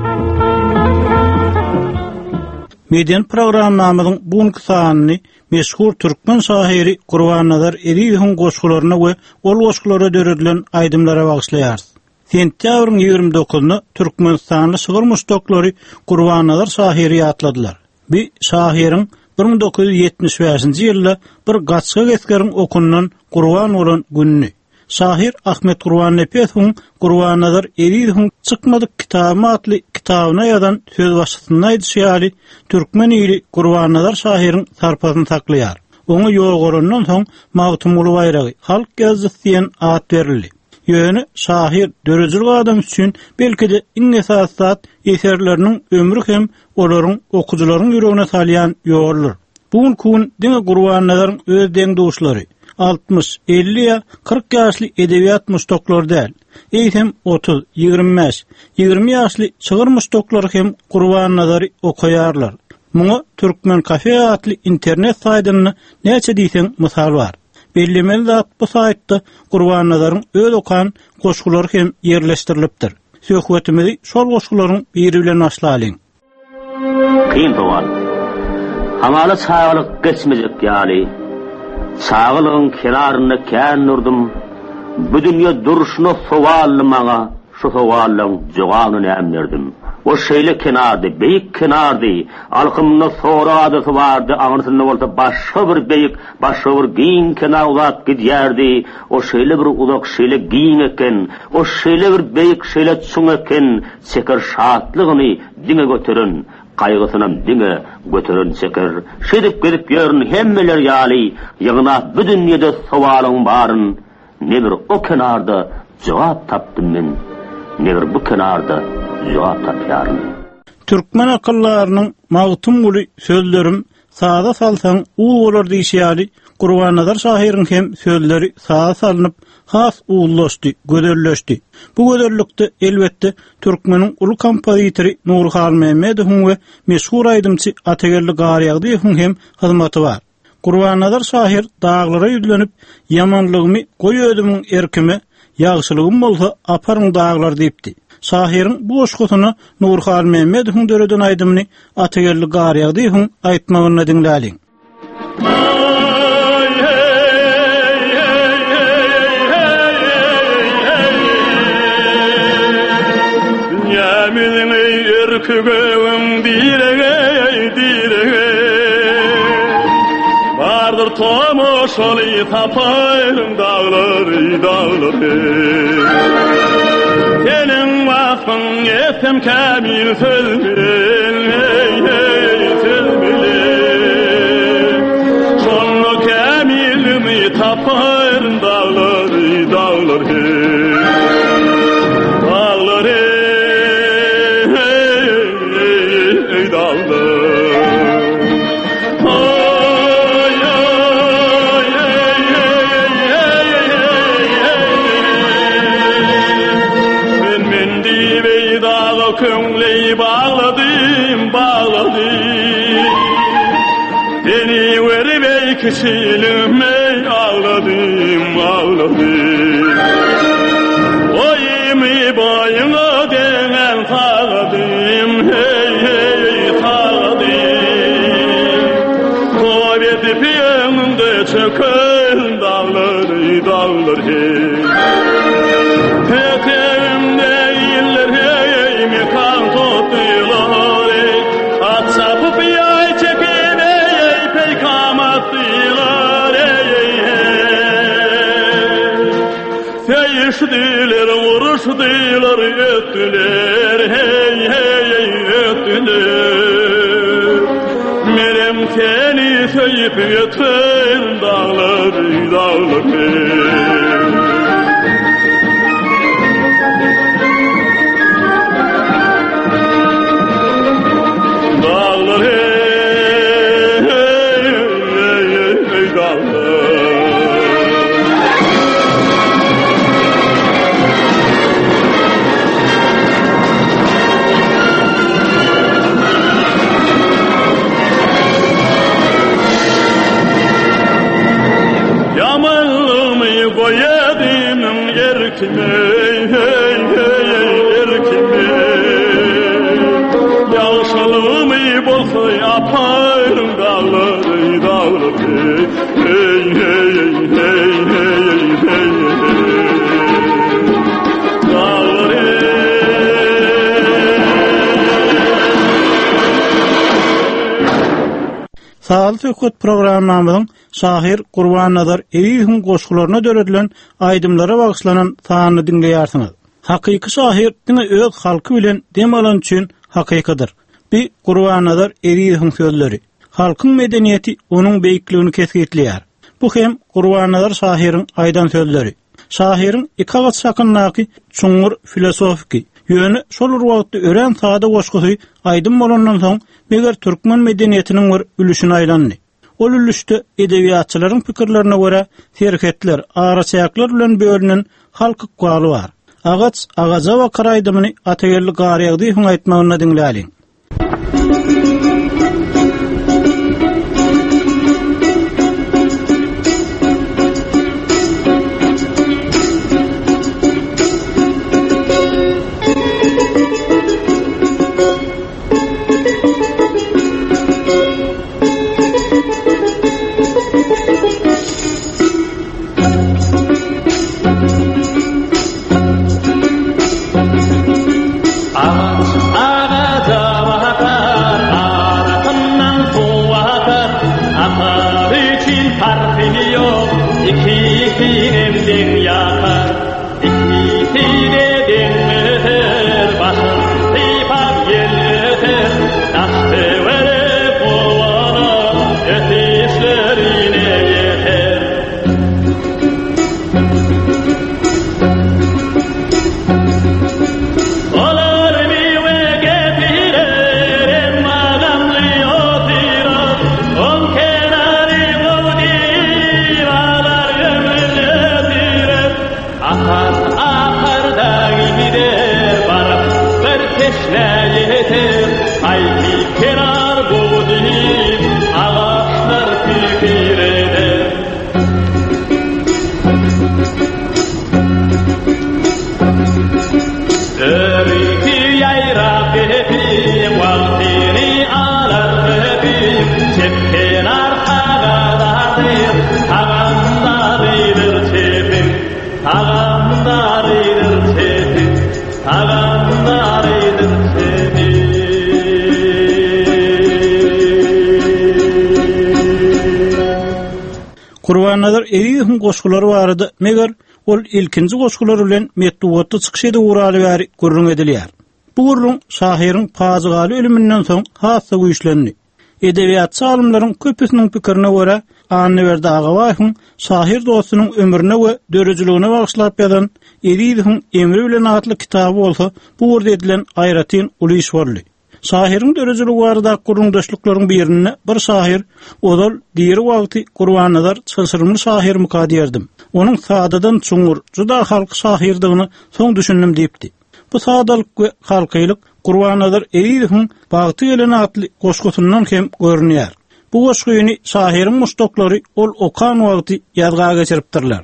Medeni programmamyzyň buňky sanyny meşhur türkmen şahyry Gurban-Nazar Eriýewiň goşgularyna we ol goşgulara döredilen aýdymlara bagşlaýar. Sentýabryň ýygrimi dokuzyny Türkmenistanly şygyrmış doklary Gurban-Nazar şahyry atladylar. Bu şahyryň bir ming dokuz ýüz ýetmiş beşinji ýylda bir gaçga geskeriň okunan Gurban bolan günni. Şahyr Ahmet Gurban Nepesowyň Gurban-Nazar Eriýewiň çykmadyk kitaby atly kitabyna ýazan söz başlygyny aýdyşýary türkmen ýyly Gurban-Nazar şahyryň sarpasyny saklaýar. Oňa ýolgorandan soň Mawtumulu bayragy halk gazetesi diýen ad berildi. Ýöne şahyr dörejilik adam üçin belki-de iň esasat eserleriniň ömrü hem olaryň okujylaryň ýüregine salýan ýoldur. Bu gün diňe Gurban-Nazaryň öz deňdoşlary altmış, elli ya kırk ýaşly edebiýat muşdoklary däl. Eýsem otuz, ýygrimi beş, ýygrimi ýaşly çygyrmış doklar hem Gurban-Nazary okaýarlar. Muňa Türkmen Kafe atly internet saýtyny näçe diýseň mysal bar. Bellemeli zat bu saýtda Gurban-Nazaryň öz okan goşgulary hem ýerleşdirilipdir. Söhbetimizi şol goşgularyň biri bilen başlaýalyň. Kyn bolan. Hamaly çağlyk geçmejek ýaly. Çağlygyň kenaryna kän nurdum. Bu dünýä duruşyna sowallymaga, şu sowallaryň jogabyny nämerdim. O şeýle kenardy, beýik kenardy, alkymna sorady bardy, aňyrsynda bolsa başga bir beýik, başga bir giň kenar uzat gidýärdi. O şeýle bir uzak şeýle giň eken, o şeýle bir beýik şeýle çuň eken, çeker şatlygyny diňe götüren, kaygısynam diňe götüren çeker. Şedip gelip ýörün hemmeler ýaly, ýygyna bu dünýede sowalyň baryn, ne bir o kenarda jogap tapdym men, ne bir bu kenarda jogap tapýarym. Türkmen akyllarynyň Mawtumulu sözlerim saada salsaň uul bolar diýýäri Gurban-Nazar şahyryň hem sözleri saada salynıp has uullaşdy, göderleşdi. Bu göderlikde elbetde Türkmeniň uly kompozitory Nurhan Mehmedowyň we meşhur aýdymçy Atagerli Garyagdyýewiň hem hyzmaty bar. Gurban-Nazar şahyr dağlara ýüzlenip ýamanlygymy goý ödümiň erkime, ýagşylygym bolsa aparyň dağlar diýipdi. Şahyryň bu goşgusyny Nurhan Mehmedowyň döreden aýdymyny Atagerli Garyagdyýewiň aýtmagyny dinläliň. Erkegim direge direge bardır tomoşaly tapayım dağları dağları senin vakfın yetem kamil sözün hey hey sözün sonra kamilimi tapayım dağları dağları dağları köňli bağladım, bağladım. Beni vermey kişilime ağladım, ağladım. Oyimi boyuna denen tağladım, hey hey tağladım. Koy edip yanımda çöken dağları, dağları hey. Petemde iller hey mi kan tuttular ey. At sapıp yay çekip ey peykam attılar ey ey. Seyişdiler, vuruşdiler, öttüler hey hey öttüler. Merem seni söyüp ötün dağları, dağları. olsa yaparım dağları dağları hey hey hey hey hey dağları. Sağlık Söhbet programmamyzyň Şahir Gurbannazar Eriýewiň goşgularyna döredilen aýdymlara bagyşlanan sanyny dinleýärsiňiz. Hakyky şahir diňe öz halky bilen dem alan üçin hakykydyr. Bir Gurbannazar Eriýewiň sözleri. Halkyň medeniýeti onuň beýikligini kesgitleýär. Bu hem Gurbannazar şahiryň aýdan sözleri. Şahiryň iki gat sakynnaky çuňur filosofiki ýöne şol wagtda ören sada goşgusy aýdym bolandan soň meger türkmen medeniýetiniň bir ülüşine aýlandy. Ol ülüşde edebiýatçylaryň pikirlerine görä herketler, araçaýaklar bilen bölünen halky galy bar. Agaç, agaza we karaýdymyny ataýerli garyagdy hüň aýtmagyna diňläliň. Gurbannazar Eriýewiň goşgulary barada meger ol ilkinji goşgular bilen metduwatda çykyşyda uraly bäri gurrun edilýär. Bu gurrun şahiryň pazygaly ölüminden soň hassa güýçlendi. Edebiýatçy alymlaryň köpüsiniň pikirine görä, Annewer Dagawaýyň şahir dostunyň ömrüne we dörejiligine bagyşlap ýazan Eriýewiň emri bilen atly kitaby bolsa, bu wurda edilen aýratyn uly iş boldy. Şahiryň dörejiligi barada gurrundaşlyklaryň birine bir şahir, odal diýeri wagty Gurbannazar çysyrmy şahir mukadýerdim. Onuň sadadan çuňur, juda halky şahirdigini soň düşündim diýipdi. Bu sadalyk we halkylyk Gurbannazar Eriýewiň bagty gelen atly goşgusyndan hem görünýär. Bu goşguýyny şahiryň muşdoklary ol okan wagty ýazga geçiripdirler.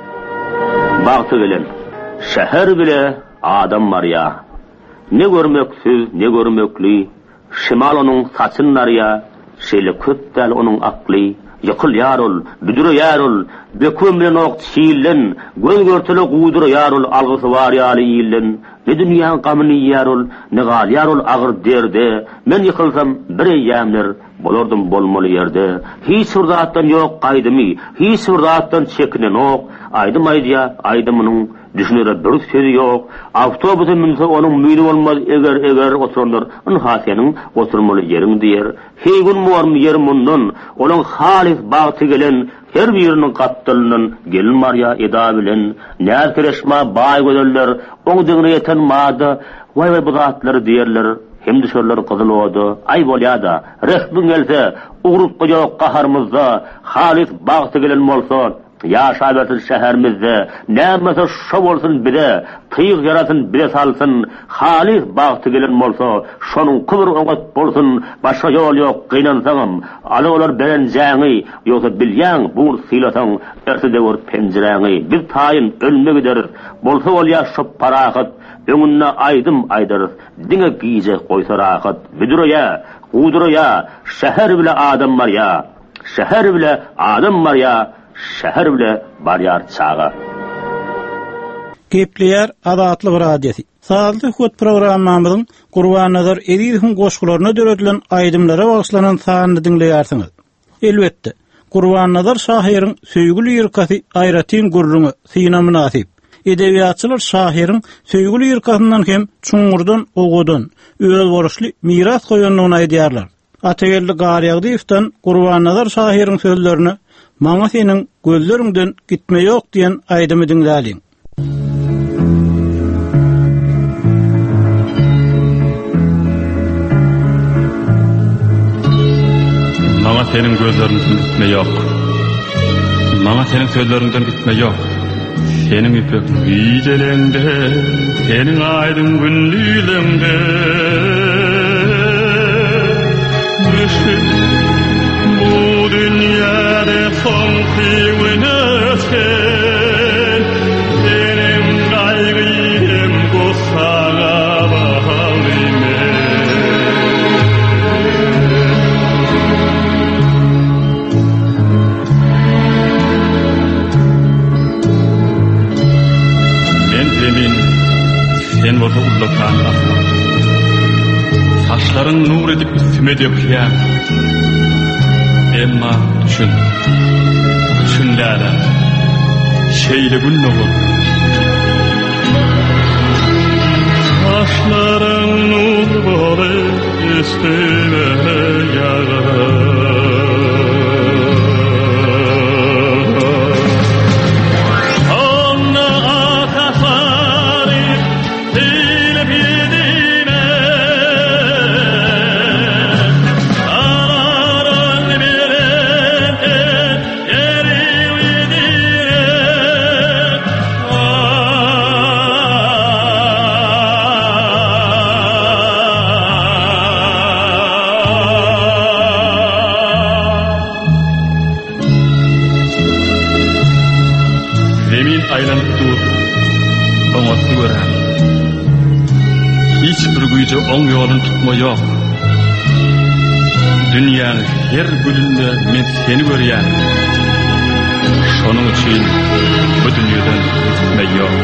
Bagty gelen şäher bile adam bar ya. Ne görmeksiz, ne görmekli, şimal onun saçınlar ya, şeyle köpdel onun akli, yıkıl yarul, büdürü yarul, bekömlen oq şiillen, göz görtülü guyduru yarul, algısı var yali iyillen, ne dünyanın qamini yarul, ne gal yarul ağır derde, men yıkılsam bir eyyamler, bolordum bolmalı yerde, hiç hurdattan yok qaydimi, hiç hurdattan çekinen oq, aydım aydıya, aydımının, düşünere bir sözü yok. Avtobusa minse onun müyni olmaz eger eger oturunlar. Onun hasiyenin oturmalı yerin diyer. Heygun muarm yerim ondan. Onun halis bağıtı gelen her birinin kattılının gelin var ya eda bilen. Nâz kereşma bağ göderler. Onu dığına yeten mağda. Vay vay bu zatları diyerler. Hem dışarıları kızıl oldu. Ay bol ya da. Resmin gelse uğrup koca kaharımızda. Halis bağıtı gelen olsa. Yaşabetin şehrimizde nämese şo bolsun bile tyýyk yarasyn bile salsın halis bagty gelen bolsa şonuň kıvır oňat bolsun başga ýol ýok gynansaňam ala olar beren jaňy ýoksa bilýän bu silataň erside wor penjiräňi bir taýyn ölme gider bolsa ol ýaşap parahat öňünde aýdym aýdar diňe giýje goýsa rahat büdürýä Udura ya, şehir bile adam var ya, şehir bile adam var ya, şehir bile baryar çağa. Gepleyer Azatlyk radiosi. Sağlık hukuk programmamyzyň Gurbannazar Ediýewiň goşgularyna döredilen aýdymlara bagyşlanan sanyny dinleýärsiňiz. Elbetde, Gurbannazar şahyryň söýgüli ýyrkasy Aýratyn Gurruňy syna münasip. Edebiýatçylar şahyryň söýgüli ýyrkasyndan hem çuňurdan ogudan öz borçly miras goýanlygyny aýdýarlar. Atagelli Garyagdyýewden Gurbannazar şahyryň sözlerini "Maňa seniň gözleriňden gitme ýok" diýen aýdymy dinläliň. Maňa senin gözleriňden gitme ýok. Maňa senin sözleriňden gitme ýok. Senin ipek güýjelende, senin aýdym günlüýlüňde. Müşrik bu dünýäde soňky sen, senin gaýrym gosaga bahalyme. Sen bolsa ullakan asma. Saçlaryň nur edip üstüme dökýär. Emma düşün. Düşünläre. Şeýle günnogul. Saçlaryň nur bolar üstüme ýarar. Oň ýolun tutma ýok. Dünýäň her gülünde men seni görýän. Şonuň üçin bu dünýeden gitme ýok.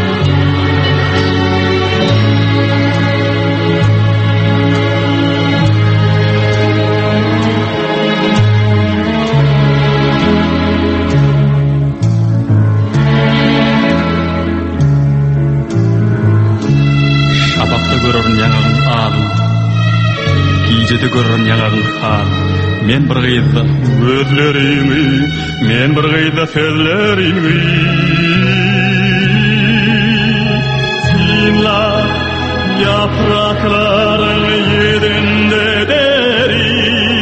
Şabakda görürün ýanagyň ağzyn, gijede görürün ýanagyň har. Men bir gyzda gözlerimi, men bir gyzda sözlerimi. Sinla yapraklaryň ýerinde deri,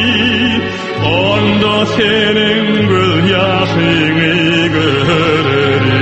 onda senin göz ýaşyny görerim.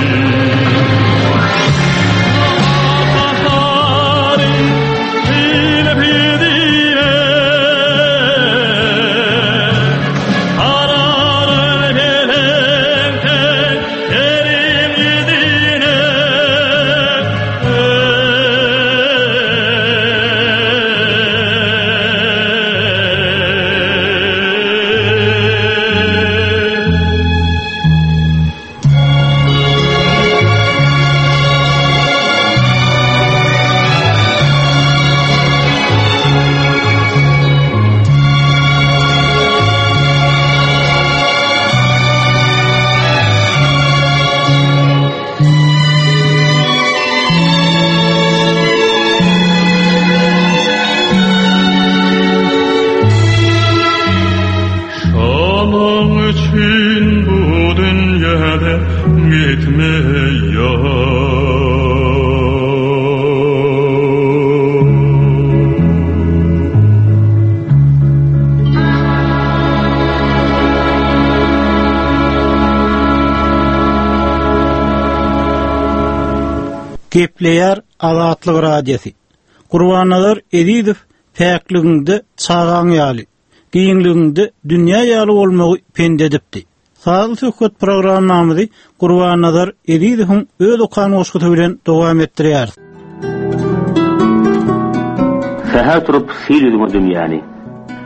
Gepleyer Azatlyk radiosi. Gurbannazar Ediýew päkliginde çağan ýaly, giňliginde dünýä ýaly bolmagy pendedipdi. Sağlyk hukuk programmamyzy Gurbannazar Ediýewiň öz okan goşguty bilen dowam etdirýär. Seher turup seyredin o dünýäni.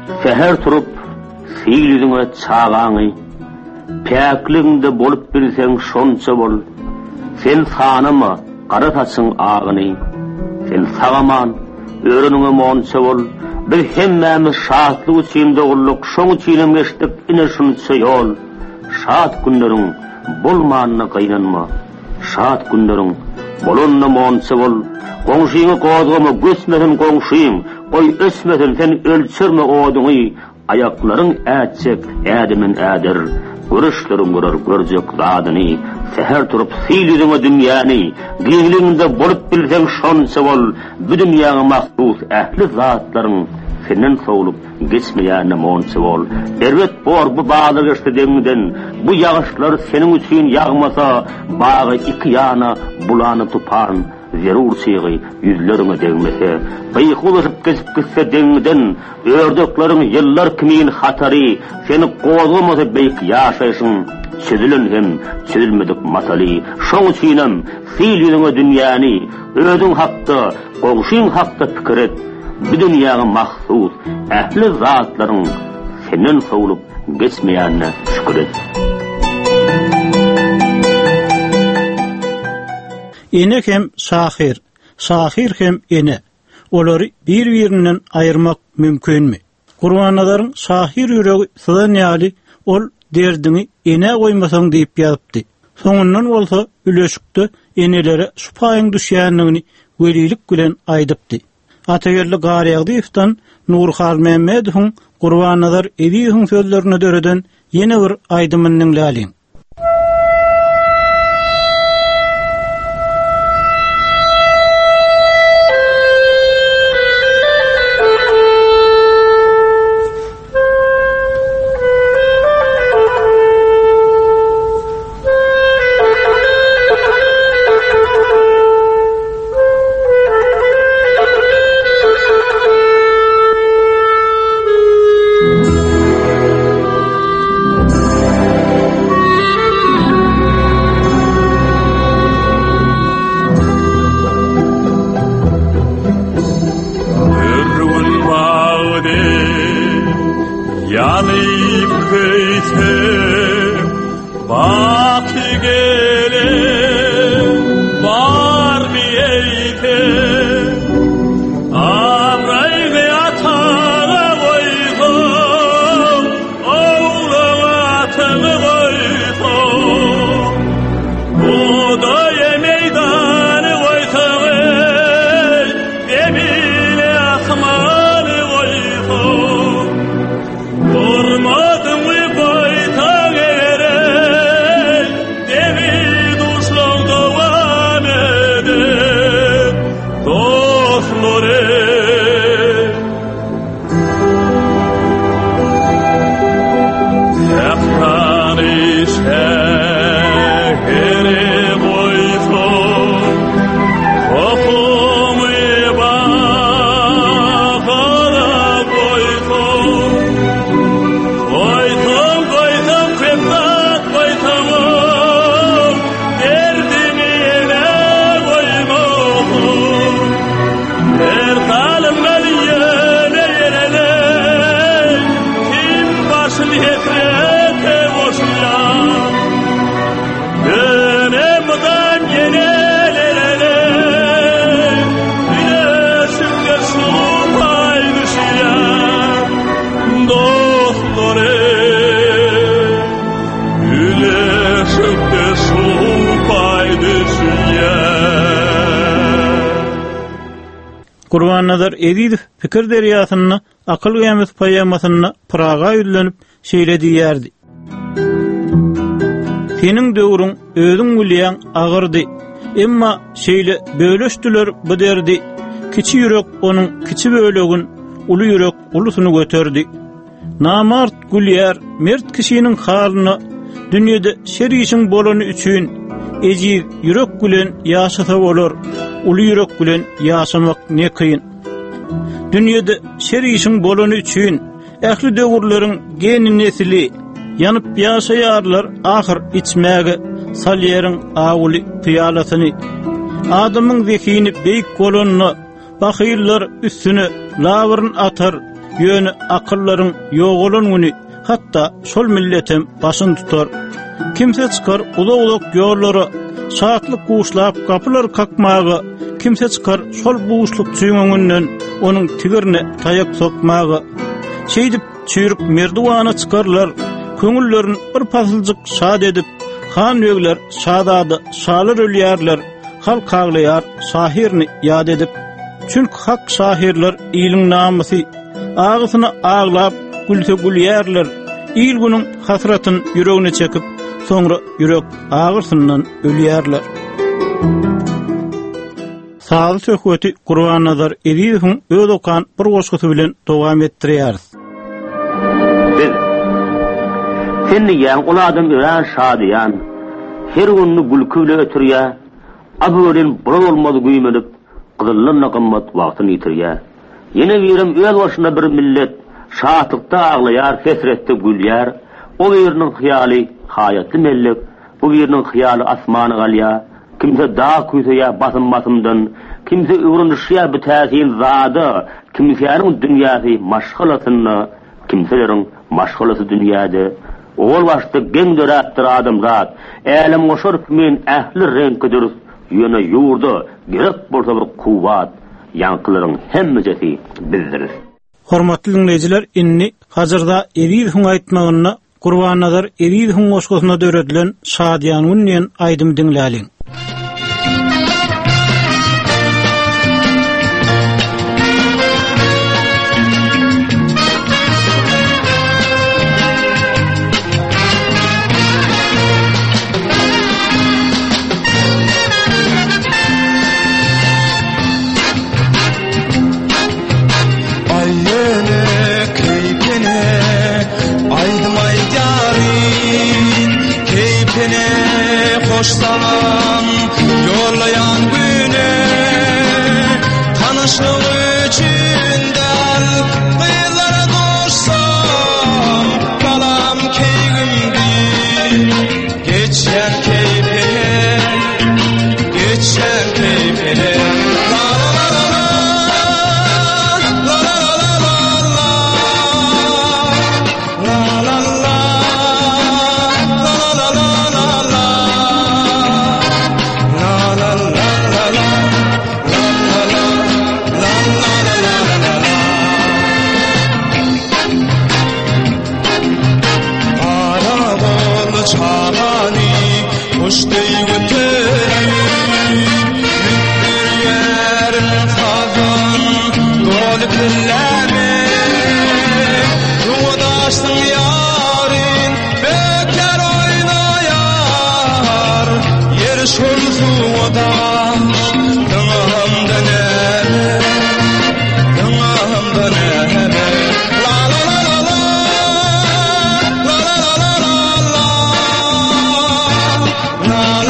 seher turup fiilüdüňe çağaňy päkliginde bolup bilseň şonça bol sen sanama qara taçyň agyny sen sagaman öýreniňe monça bol bir hemmämiz şatlyk içinde gulluk şoň üçin geçdik ine şunça ýol şat günleriň bolmanyna gaýnanma şat günleriň bolunna monça bol goňşyňy gozgama gösmeden goňşyň oy ösmeden sen ölçürme oduňy ayaklaryň äçek ädimin ädir görüşlerim görür görjek zadyny seher turup fiilüdüňe dünýäni giňliginde bolup bilseň şonça bol bu dünýäge mahsus ähli zatlaryň senden sowlup geçmeýärine monça bol erwet bor bu bagly geçdiňden bu ýagyşlar seniň üçin ýagmasa bagy iki ýana bulany tupan zerur çygy yüzlerine degmese beýhulyp geçip gitse deňden ördökleriň ýyllar kimin hatary seni gozgamasa beýik ýaşaýsyň çizilen hem çizilmedik masaly şoň üçinem fiilüňe dünýäni ödüň hakda goňşyň hakda pikir et bu dünýäge mahsus ähli zatlaryň senden sowlup geçmeýärine şükür et. Ene hem sahir, sahir hem ene. Olary bir-birinden ayırmak mümkinmi? Gurbannadaryň sahir ýüregi sydan ýaly ol derdini ene goýmasaň diýip ýazypdy. Soňundan bolsa üleşikde enelere supaýyň düşýänligini welilik bilen aýdypdy. Ataýerli Garyagdyýewden Nurhal Mehmedowyň Gurbannadar Ediýeň sözlerine döreden ýene bir aýdymynyň laliň. Gurbannadar Ediýew pikir derýasyny akyl gämes paýamasyny Praga ýüzlenip şeýledi ýerdi. Seniň döwrüň özüň bilýän agyrdy, emma şeýle böleşdiler bu derdi. Kiçi ýürek onuň kiçi bölegin, uly ýürek ulusyny göterdi. Namart gülýär mert kişiniň halyny dünýede şer işiň bolany üçin eji ýürek bilen ýaşasa bolar. Uly ýürek bilen ýaşamak ne kıyın. Dünýede şer işiň bolany üçin ähli döwürleriň geni nesili yanıp ýaşaýarlar ahir içmäge salýaryň awly piýalasyny. Adamyň zekini beýik bolanyny bahyýlar üstüne lawryn atar, yönü akılların ýok bolan güni hatta şol milletem başyn tutar. Kimse çıkar ulak-ulak ýollara saatlyk guşlap kapylar kakmagy, kimse çıkar şol buğuşluk çüýüňinden onuň tigirine tayak sokmagy. Şeýdip çüýrüp merdiwana çıkarlar, köňüllerini bir pasyldyk şad edip, han ögler şadady şalar ölýärler, halk aglaýar şahirni ýad edip. Çünki hak şahirler ýylyň namysy, agysyna aglap gülse gülýärler, ýyl günüň hasratyn ýüregine çekip, soňra ýürek agyrsyndan ölýärler. Sağlı söhbeti Gurbannazar Ediýewiň öz okan bir goşgusy bilen dowam etdirýär. Sen ýan uladym ören şadyan, her günni gülküle ötürýär, abören bir bolmady güýmenip, gyzyllyna gymmat wagtyny ýitirýär. Ýene birim öz başyna bir millet şatlykda aglaýar, fesretde gülýär. O biriniň hyýaly hayatly mellek, bu biriniň hyýaly asmany galýar. Kimse dağ küýseýär basym-basymdan, kimse öwrünüşýär bu täsin zady, kimseýäniň dünýäsi maşgalatyny, kimseleriň maşgalasy dünýäde. Ol başda geň dörätdir adam zat. Älim goşar men ähli renkidir, ýöne ýurda gerek bolsa bir kuwat, ýankylaryň hemmesi bildirir. Hormatly dinleýijiler, inni hazırda Ediýewiň aýtmagyna Gurbannazar Ediýewiň goşgusyna döredilen Şadyan Ünniýen aýdym dinläliň. Koşsam yollayan güne tanışlık içinden kıyılara koşsam kalam keygimdi geçen keyfine geçen keyfine la la la la la la la la la la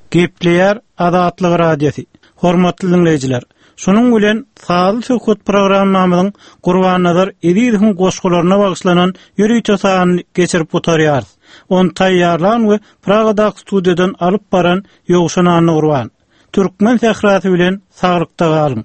Gepleyer Adatlyk radiosi. Hormatly dinleyijiler, şunun bilen Sağly Söhbet programmamyzyň Gurbannazar Ediýewiň goşgularyna bagyşlanan ýürüýçe sanyny geçirip oturýar. On taýýarlan we Pragada studiýadan alyp baran Ýogşan Gurban. Türkmen sährasy bilen saglykda galyň.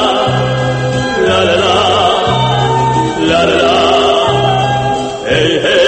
Hey, hey.